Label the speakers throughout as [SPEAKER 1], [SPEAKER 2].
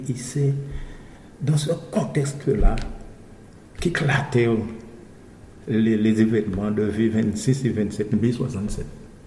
[SPEAKER 1] Et c'est dans ce contexte-là qu'éclataient les événements de V26 et 27 mai 67.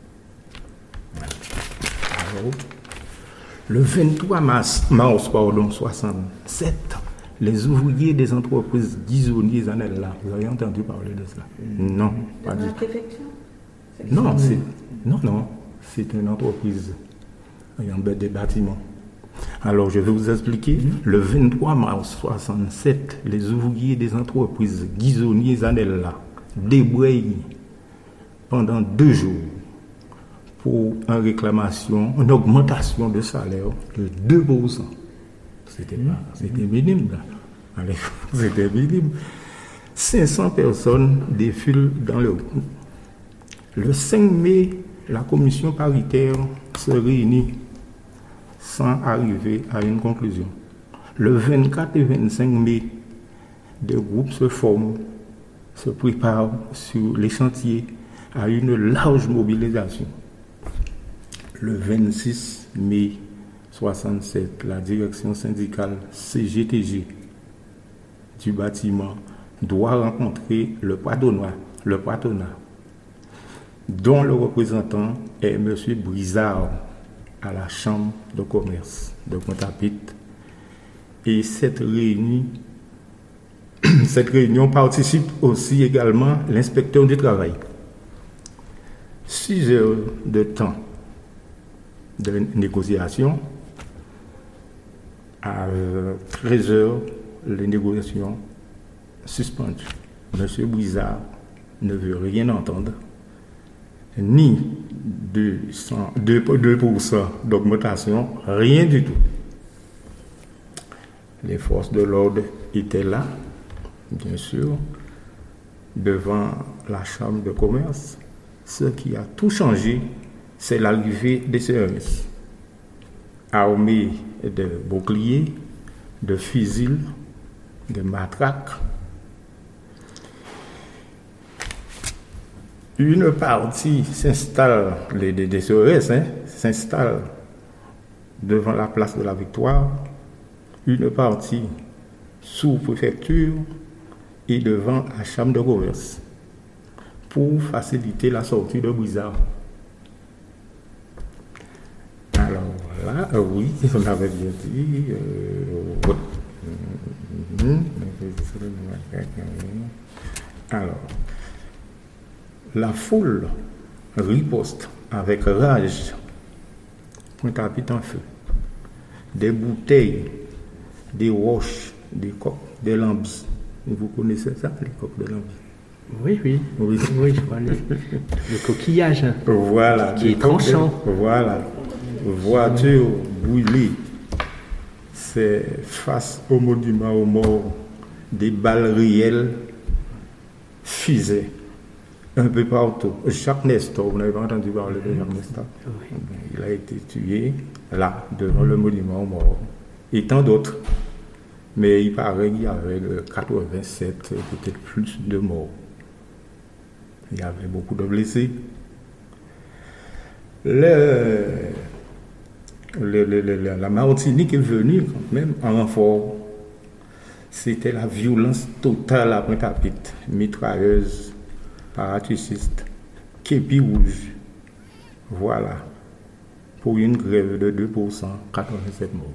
[SPEAKER 1] Alors, le 23 mars 67, les ouvriers des entreprises Ghisoni et Zanella, vous avez entendu parler de cela? Non, pas du tout. Non, c'est une entreprise ayant des bâtiments. Alors, je vais vous expliquer. Le 23 mars 67, les ouvriers des entreprises Ghisoni et Zanella débrayent pendant 2 jours pour une augmentation de salaire de 2%. C'était minime, là. Allez, c'était minime. 500 personnes défilent dans le groupe. Le 5 mai, la commission paritaire se réunit sans arriver à une conclusion. Le 24 et 25 mai, des groupes se forment, se préparent sur les chantiers à une large mobilisation. Le 26 mai 67, la direction syndicale CGTG du bâtiment doit rencontrer le patronat, dont le représentant est M. Brizard à la Chambre de commerce de Pointe-à-Pitre. Et cette réunion participe aussi également l'inspecteur du travail. 6 heures de temps de négociation. À 13 heures, les négociations suspendues. M. Brizard ne veut rien entendre, ni 2% d'augmentation, rien du tout. Les forces de l'ordre étaient là, bien sûr, devant la Chambre de commerce. Ce qui a tout changé, c'est l'arrivée des CRS, armés de boucliers, de fusils, de matraques. Une partie s'installe, des CRS s'installe devant la place de la Victoire, une partie sous préfecture et devant la Chambre de commerce pour faciliter la sortie de Brizard. Alors là, oui, on avait bien dit. Alors, la foule riposte avec rage, Pointe-à-Pitre en feu. Des bouteilles, des roches, des coques de lambis. Vous connaissez ça, les coques de lambis?
[SPEAKER 2] Oui, je vois le coquillage.
[SPEAKER 1] Voilà,
[SPEAKER 2] qui est tranchant.
[SPEAKER 1] Voilà, voiture brûlée. C'est face au monument aux morts, des balles réelles, fusées, un peu partout. Jacques Nestor, vous n'avez pas entendu parler de Jacques Nestor? Oui. Il a été tué là, devant le monument aux morts. Et tant d'autres. Mais il paraît qu'il y avait 87, peut-être plus de morts. Il y avait beaucoup de blessés. La Martinique est venue quand même en renfort. C'était la violence totale à Pointe-à-Pitre. Mitrailleuse, parachutistes, képi rouge. Voilà. Pour une grève de 2%, 87 morts.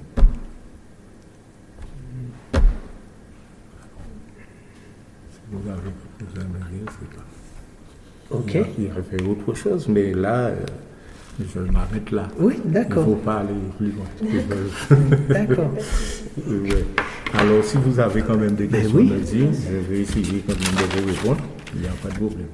[SPEAKER 1] Vous avez c'est pas.
[SPEAKER 2] Ok.
[SPEAKER 1] Il aurait fait autre chose, mais là, je m'arrête là.
[SPEAKER 2] Oui, d'accord.
[SPEAKER 1] Il ne faut pas aller plus loin.
[SPEAKER 2] D'accord.
[SPEAKER 1] Ouais. Alors, si vous avez quand même des questions à me dire, je vais essayer quand même de vous répondre. Il n'y a pas de problème.